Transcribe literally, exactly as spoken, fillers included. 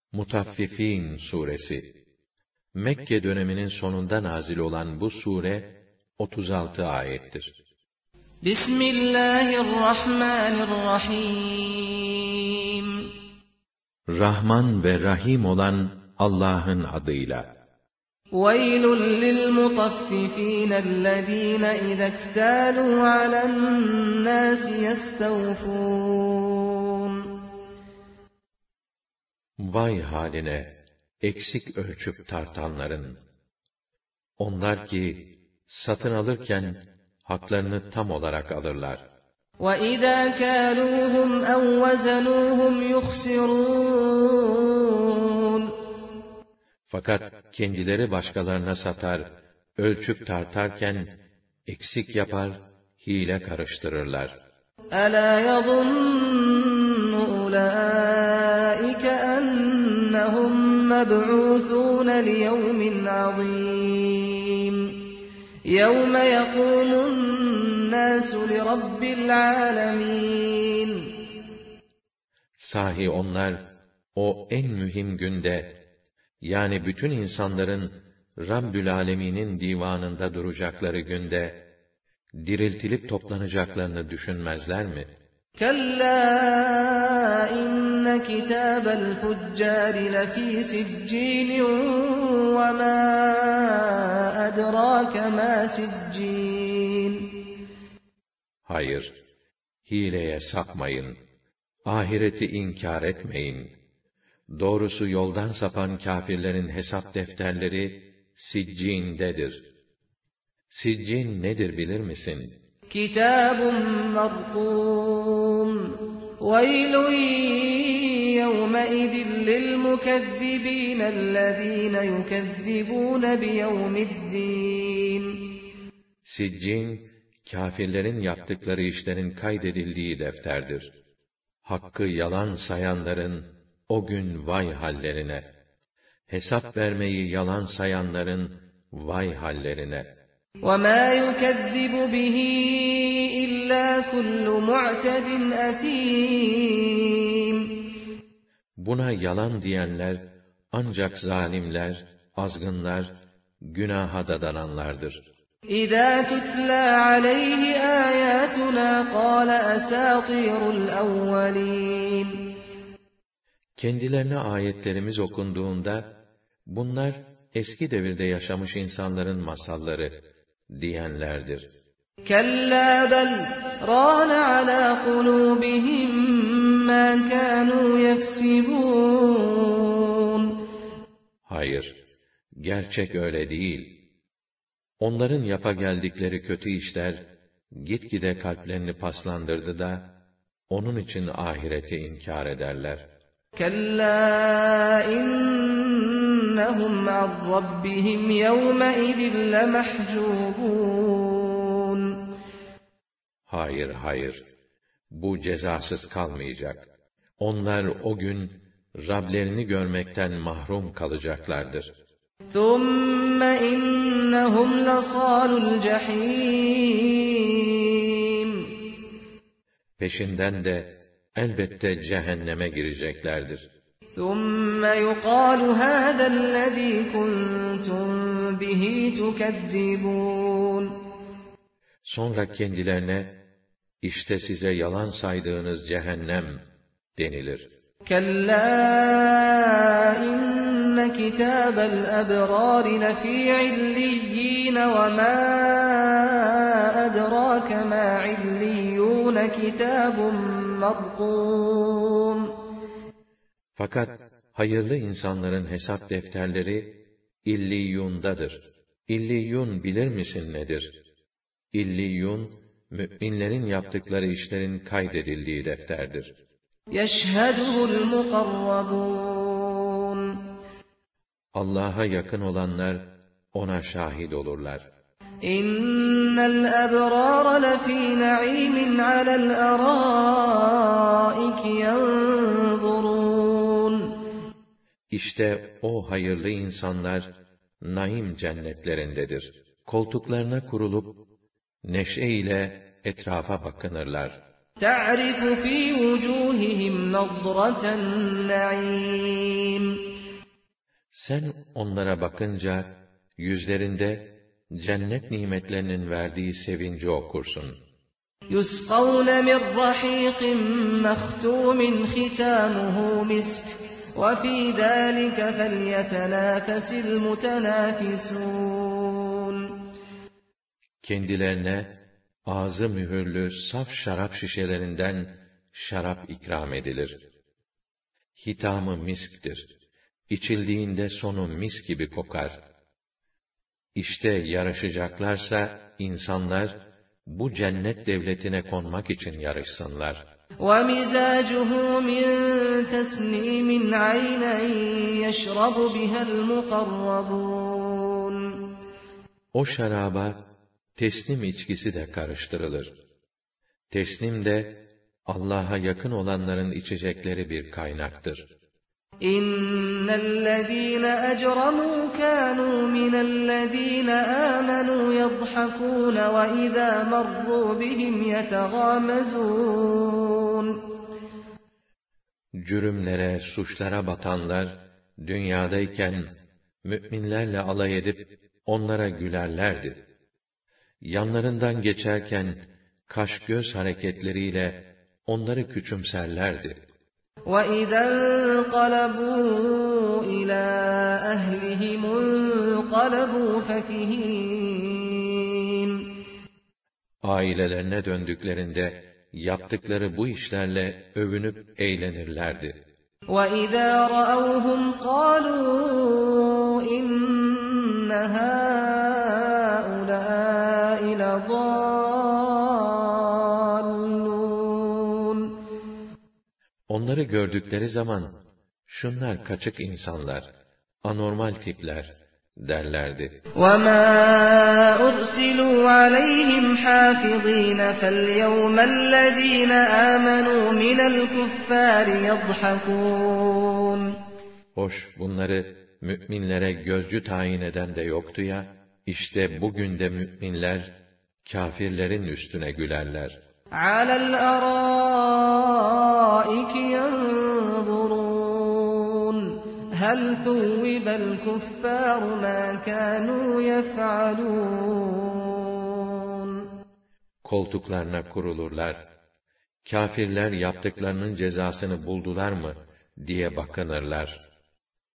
Mutaffifin suresi. Mekke döneminin sonunda nazil olan bu sure otuz altı ayettir. Bismillahirrahmanirrahim. Rahman ve Rahim olan Allah'ın adıyla. وَيْلٌ لِلْمُطَفِّفِينَ الَّذ۪ينَ اِذَا اكْتَالُوا عَلَى النَّاسِ يَسْتَوْفُونَ. Vay haline, eksik ölçüp tartanların! Onlar ki, satın alırken, haklarını tam olarak alırlar. وَإِذَا كَالُوهُمْ اَوْ وَزَنُوهُمْ يُخْسِرُونَ. Fakat kendileri başkalarına satar, ölçüp tartarken, eksik yapar, hile karıştırırlar. أَلَا يَظُنُّ أُولَٰئِكَ أَنَّهُمْ مَبْعُوثُونَ لِيَوْمٍ عَظِيمٍ يَوْمَ يَقُومُ النَّاسُ لِرَبِّ الْعَالَمِينَ. Sahi onlar, o en mühim günde, yani bütün insanların Rabbül Alemin'in divanında duracakları günde, diriltilip toplanacaklarını düşünmezler mi? كَلَّا إِنَّ كِتَابَ الْفُجَّارِ لَفِي سِجِّينٍ وَمَا أَدْرَاكَ مَا سِجِّينٌ. Hayır, hileye sapmayın, ahireti inkar etmeyin. Doğrusu yoldan sapan kâfirlerin hesap defterleri Siccin'dedir. Siccin nedir bilir misin? Kitabun marqum. Veylun yevmeidin lilmukezzibin ellezîne yukezzibûne biyevmiddin. Siccin, kâfirlerin yaptıkları işlerin kaydedildiği defterdir. Hakkı yalan sayanların o gün vay hallerine, hesap vermeyi yalan sayanların vay hallerine. وَمَا يُكَذِّبُ بِهِ إِلَّا كُلُّ مُعْتَدٍ أَثِيمٍ. Buna yalan diyenler, ancak zalimler, azgınlar, günaha dadananlardır. إِذَا تُتْلَى عَلَيْهِ آيَاتُنَا قَالَ أَسَاطِيرُ الْأَوَّلِينَ. Kendilerine ayetlerimiz okunduğunda, bunlar eski devirde yaşamış insanların masalları diyenlerdir. كَلَّا بَلْ رَانَ عَلَى قُلُوبِهِمْ مَا كَانُوا يَكْسِبُونَ. Hayır, gerçek öyle değil. Onların yapa geldikleri kötü işler, gitgide kalplerini paslandırdı da, onun için ahireti inkar ederler. كَلَّا إِنَّهُمْ عَنْ رَبِّهِمْ يَوْمَئِذٍ لَمَحْجُوبُونَ. Hayır, hayır, bu cezasız kalmayacak. Onlar o gün, Rablerini görmekten mahrum kalacaklardır. ثُمَّ إِنَّهُمْ لَصَالُو الْجَحِيمِ. Peşinden de, elbette cehenneme gireceklerdir. ثُمَّ يُقَالُ هَذَا الَّذ۪ي كُنْتُمْ بِهِ تُكَذِّبُونَ. Sonra kendilerine, işte size yalan saydığınız cehennem denilir. كَلَّا إِنَّ كِتَابَ الْأَبْرَارِ لَفِي عِلِّيِّينَ وَمَا أَدْرَاكَ مَا عِلِّيُّونَ كِتَابٌ مرقوم. Fakat hayırlı insanların hesap defterleri İlliyun'dadır. İlliyun bilir misin nedir? İlliyun, müminlerin yaptıkları işlerin kaydedildiği defterdir. يَشْهَدُهُ الْمُقَرَّبُونَ. Allah'a yakın olanlar ona şahit olurlar. İnnel ebrâr lefî naîmin alel erâiki yanzurûn. İşte o hayırlı insanlar naim cennetlerindedir. Koltuklarına kurulup neşe ile etrafa bakınırlar. Ta'rifu fî vücûhihim nadraten naîm. Sen onlara bakınca, yüzlerinde cennet nimetlerinin verdiği sevinci okursun. يُسْقَوْنَ مِنْ رَحِيقٍ مَخْتُومٍ خِتَامُهُ مِسْكٌ وَفِي ذَٰلِكَ فَلْيَتَنَافَسِ الْمُتَنَافِسُونَ Kendilerine ağzı mühürlü saf şarap şişelerinden şarap ikram edilir. Hitamı misktir. İçildiğinde sonu mis gibi kokar. İşte yarışacaklarsa insanlar bu cennet devletine konmak için yarışsınlar. وَمِزَاجُهُ مِنْ تَسْنِيمٍ عَيْنًا يَشْرَبُ بِهَا الْمُقَرَّبُونَ O şaraba tesnim içkisi de karıştırılır. Tesnim de Allah'a yakın olanların içecekleri bir kaynaktır. اِنَّ الَّذ۪ينَ اَجْرَمُوا كَانُوا مِنَ الَّذ۪ينَ آمَنُوا يَضْحَكُونَ وَاِذَا مَرُّوا بِهِمْ يَتَغَامَزُونَ Cürümlere, suçlara batanlar, dünyadayken müminlerle alay edip onlara gülerlerdi. Yanlarından geçerken kaş göz hareketleriyle onları küçümserlerdi. وَإِذَا انقَلَبُوا إِلَى أَهْلِهِمُ انقَلَبُوا فَكِهِينَ Ailelerine döndüklerinde yaptıkları bu işlerle övünüp eğlenirlerdi. وَإِذَا رَأَوْهُمْ قَالُوا إِنَّ هَٰؤُلَاءِ لَضَالُّونَ Onları gördükleri zaman, şunlar kaçık insanlar, anormal tipler derlerdi. وَمَا أُرْسِلُوا عَلَيْهِمْ حَافِظِينَ فَالْيَوْمَ الَّذ۪ينَ آمَنُوا مِنَ الْكُفَّارِ يَضْحَكُونَ Hoş, bunları müminlere gözcü tayin eden de yoktu ya, işte bugün de müminler, kâfirlerin üstüne gülerler. عَلَى الْأَرَائِكِ يَنْظُرُونَ هَلْ ثُوِّبَ الْكُفَّارُ مَا كَانُوا يَفْعَلُونَ Koltuklarına kurulurlar. Kâfirler yaptıklarının cezasını buldular mı diye bakınırlar.